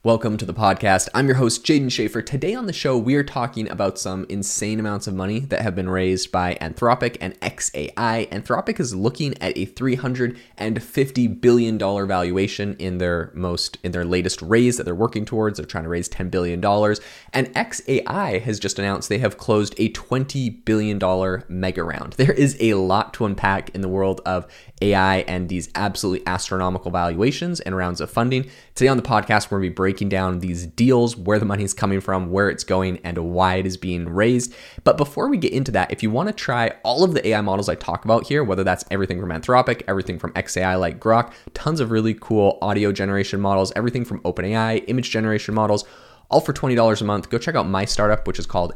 Welcome to the podcast. I'm your host, Jaden Schaefer. Today on the show, we are talking about some insane amounts of money that have been raised by Anthropic and xAI. Anthropic is looking at a $350 billion valuation in their latest raise that they're working towards. They're trying to raise $10 billion. And xAI has just announced they have closed a $20 billion mega round. There is a lot to unpack in the world of AI and these absolutely astronomical valuations and rounds of funding. Today on the podcast, we're going to be breaking down these deals, where the money is coming from, where it's going, and why it is being raised. But before we get into that, if you want to try all of the AI models I talk about here, whether that's everything from Anthropic, everything from xAI like Grok, tons of really cool audio generation models, everything from OpenAI, image generation models, all for $20 a month, go check out my startup, which is called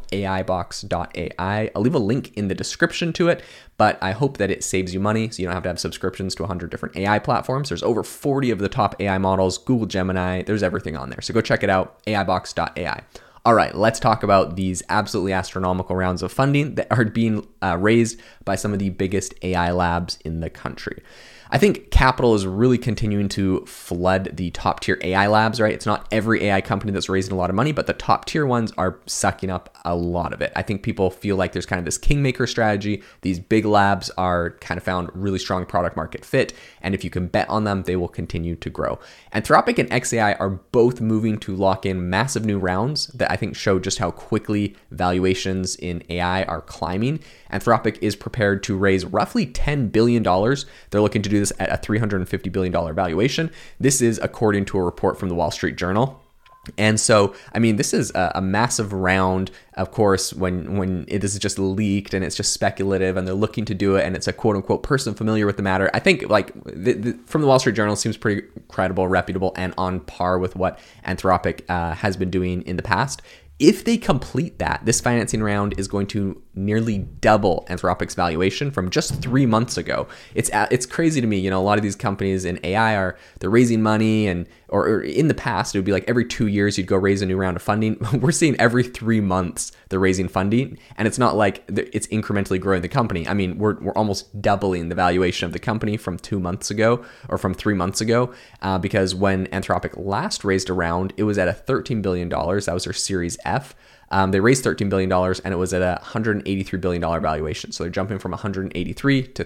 AIbox.ai. I'll leave a link in the description to it, but I hope that it saves you money so you don't have to have subscriptions to 100 different AI platforms. There's over 40 of the top AI models, Google Gemini, there's everything on there. So go check it out, AIbox.ai. All right, let's talk about these absolutely astronomical rounds of funding that are being raised by some of the biggest AI labs in the country. I think capital is really continuing to flood the top tier AI labs, right? It's not every AI company that's raising a lot of money, but the top tier ones are sucking up a lot of it. I think people feel like there's kind of this kingmaker strategy. These big labs are kind of found really strong product market fit. And if you can bet on them, they will continue to grow. Anthropic and xAI are both moving to lock in massive new rounds that I think show just how quickly valuations in AI are climbing. Anthropic is prepared to raise roughly $10 billion. They're looking to do this at a $350 billion valuation. This is according to a report from the Wall Street Journal. And so, I mean, this is a massive round. Of course, when this is just leaked and it's just speculative and they're looking to do it and it's a quote unquote person familiar with the matter, I think like from the Wall Street Journal seems pretty credible, reputable, and on par with what Anthropic has been doing in the past. If they complete that, this financing round is going to nearly double Anthropic's valuation from just 3 months ago. It's crazy to me. You know, a lot of these companies in AI they're raising money or in the past, it would be like every 2 years you'd go raise a new round of funding. We're seeing every 3 months they're raising funding, and it's not like it's incrementally growing the company. I mean, we're almost doubling the valuation of the company from 2 months ago or from 3 months ago, because when Anthropic last raised a round, it was at a $13 billion. That was their Series F. They raised $13 billion and it was at a $183 billion valuation. So they're jumping from 183 to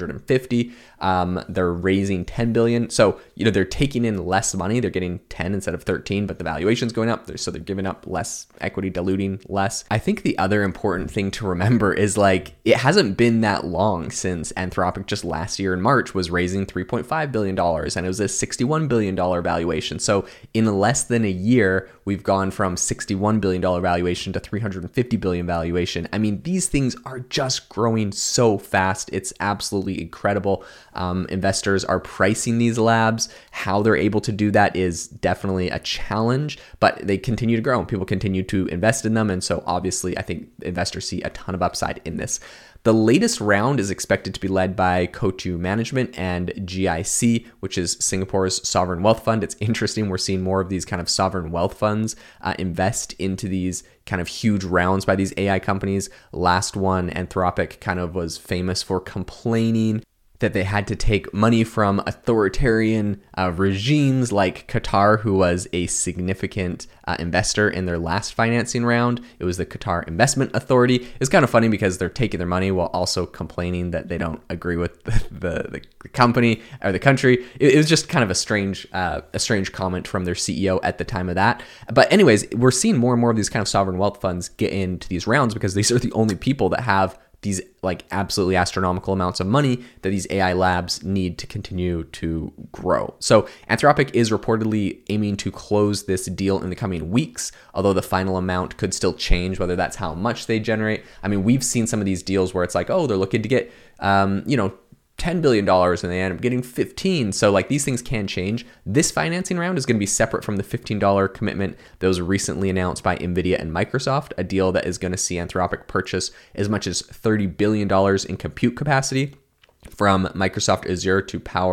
350. They're raising $10 billion. So, you know, they're taking in less money. They're getting 10 instead of 13, but the valuation's going up. So they're giving up less equity, diluting less. I think the other important thing to remember is like, it hasn't been that long since Anthropic just last year in March was raising $3.5 billion and it was a $61 billion valuation. So in less than a year, we've gone from $61 billion valuation to $350 billion valuation. I mean, these things are just growing so fast. It's absolutely incredible. Investors are pricing these labs. How they're able to do that is definitely a challenge, but they continue to grow and people continue to invest in them. And so obviously, I think investors see a ton of upside in this. The latest round is expected to be led by Coatue Management and GIC, which is Singapore's sovereign wealth fund. It's interesting. We're seeing more of these kind of sovereign wealth funds invest into these kind of huge rounds by these AI companies. Last one, Anthropic kind of was famous for complaining that they had to take money from authoritarian regimes like Qatar, who was a significant investor in their last financing round. It was the Qatar Investment Authority. It's kind of funny because they're taking their money while also complaining that they don't agree with the company or the country. It was just kind of a strange comment from their CEO at the time of that. But anyways, we're seeing more and more of these kind of sovereign wealth funds get into these rounds because these are the only people that have these like absolutely astronomical amounts of money that these AI labs need to continue to grow. So Anthropic is reportedly aiming to close this deal in the coming weeks, although the final amount could still change, whether that's how much they generate. I mean, we've seen some of these deals where it's like, oh, they're looking to get, $10 billion and they end up getting 15. So like these things can change. This financing round is going to be separate from the $15 commitment that was recently announced by NVIDIA and Microsoft, a deal that is going to see Anthropic purchase as much as $30 billion in compute capacity from Microsoft Azure to power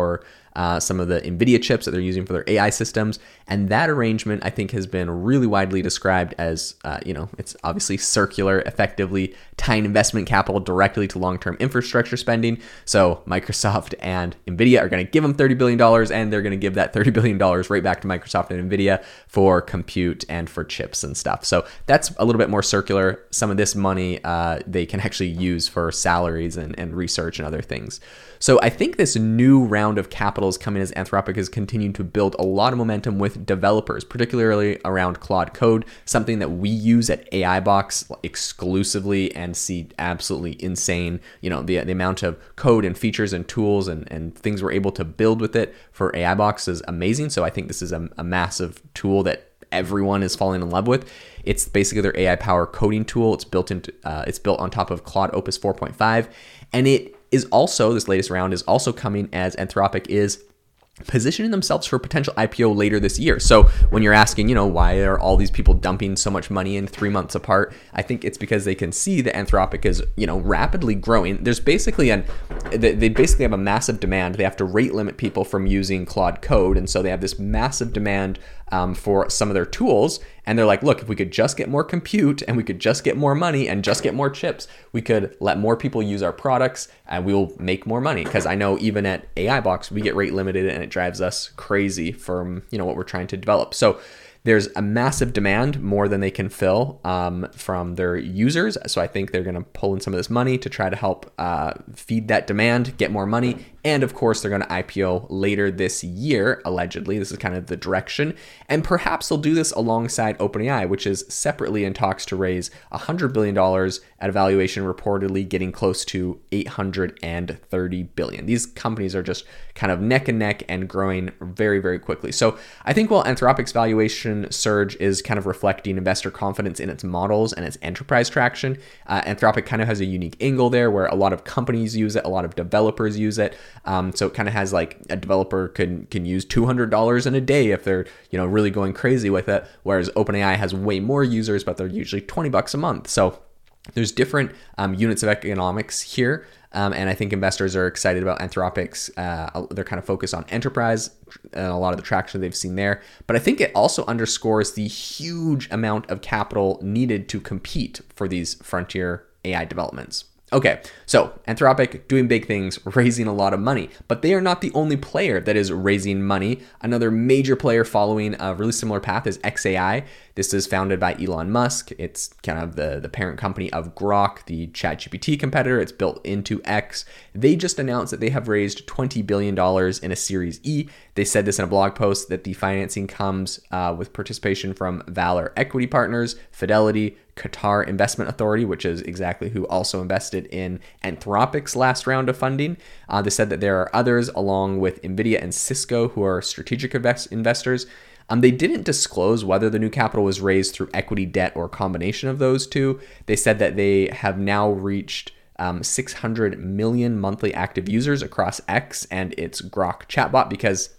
some of the NVIDIA chips that they're using for their AI systems. And that arrangement, I think, has been really widely described as, it's obviously circular, effectively tying investment capital directly to long-term infrastructure spending. So Microsoft and NVIDIA are going to give them $30 billion, and they're going to give that $30 billion right back to Microsoft and NVIDIA for compute and for chips and stuff. So that's a little bit more circular. Some of this money they can actually use for salaries and research and other things. So I think this new round of capital is coming as Anthropic has continued to build a lot of momentum with developers, particularly around Claude Code, something that we use at AI Box exclusively and see absolutely insane, the amount of code and features and tools and things we're able to build with it for AI Box is amazing. So I think this is a massive tool that everyone is falling in love with. It's basically their AI power coding tool. It's built on top of Claude Opus 4.5, and it is also, this latest round is also coming as Anthropic is positioning themselves for potential IPO later this year. So when you're asking, why are all these people dumping so much money in 3 months apart? I think it's because they can see that Anthropic is, rapidly growing. There's basically they basically have a massive demand. They have to rate limit people from using Claude Code. And so they have this massive demand for some of their tools. And they're like, look, if we could just get more compute and we could just get more money and just get more chips, we could let more people use our products and we'll make more money. Because I know even at AI Box, we get rate limited and it drives us crazy from, what we're trying to develop. So there's a massive demand, more than they can fill from their users. So I think they're going to pull in some of this money to try to help feed that demand, get more money. And of course, they're going to IPO later this year, allegedly. This is kind of the direction. And perhaps they'll do this alongside OpenAI, which is separately in talks to raise $100 billion at a valuation reportedly getting close to $830 billion. These companies are just kind of neck and neck and growing very, very quickly. So I think while Anthropic's valuation surge is kind of reflecting investor confidence in its models and its enterprise traction, Anthropic kind of has a unique angle there where a lot of companies use it, a lot of developers use it. So it kind of has like a developer can use $200 in a day if they're really going crazy with it, whereas OpenAI has way more users, but they're usually $20 a month. So there's different units of economics here. And I think investors are excited about Anthropic's, they're kind of focused on enterprise and a lot of the traction they've seen there. But I think it also underscores the huge amount of capital needed to compete for these frontier AI developments. Okay, so Anthropic doing big things, raising a lot of money, but they are not the only player that is raising money. Another major player following a really similar path is xAI. This is founded by Elon Musk. It's kind of the parent company of Grok, the ChatGPT competitor. It's built into X. They just announced that they have raised $20 billion in a Series E. They said this in a blog post that the financing comes with participation from Valor Equity Partners, Fidelity, Qatar Investment Authority, which is exactly who also invested in Anthropic's last round of funding. They said that there are others along with NVIDIA and Cisco who are strategic investors. They didn't disclose whether the new capital was raised through equity, debt, or a combination of those two. They said that they have now reached 600 million monthly active users across X and its Grok chatbot because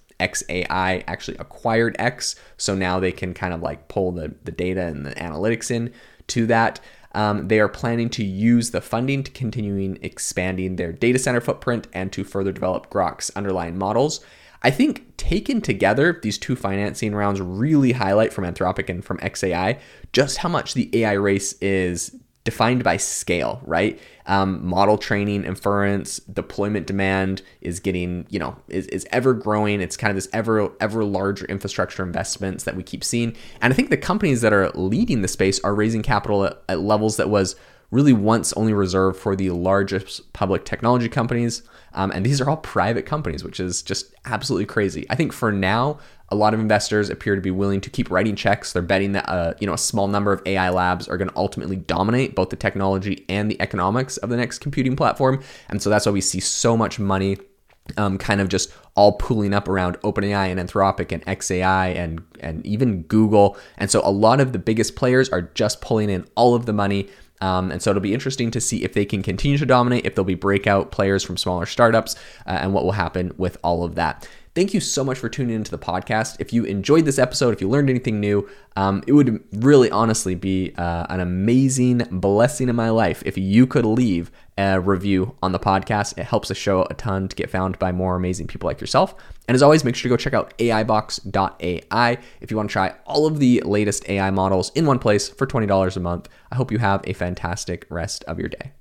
xAI actually acquired X. So now they can kind of like pull the data and the analytics in to that. They are planning to use the funding to continuing expanding their data center footprint and to further develop Grok's underlying models. I think taken together, these two financing rounds really highlight from Anthropic and from xAI just how much the AI race is defined by scale, right? Model training, inference, deployment demand is getting, is ever growing. It's kind of this ever larger infrastructure investments that we keep seeing. And I think the companies that are leading the space are raising capital at levels that was really once only reserved for the largest public technology companies. And these are all private companies, which is just absolutely crazy. I think for now, a lot of investors appear to be willing to keep writing checks. They're betting that a small number of AI labs are going to ultimately dominate both the technology and the economics of the next computing platform. And so that's why we see so much money kind of just all pooling up around OpenAI and Anthropic and xAI and even Google. And so a lot of the biggest players are just pulling in all of the money. And so it'll be interesting to see if they can continue to dominate, if there'll be breakout players from smaller startups, and what will happen with all of that. Thank you so much for tuning into the podcast. If you enjoyed this episode, if you learned anything new, it would really honestly be an amazing blessing in my life if you could leave a review on the podcast. It helps the show a ton to get found by more amazing people like yourself. And as always, make sure to go check out aibox.ai if you want to try all of the latest AI models in one place for $20 a month. I hope you have a fantastic rest of your day.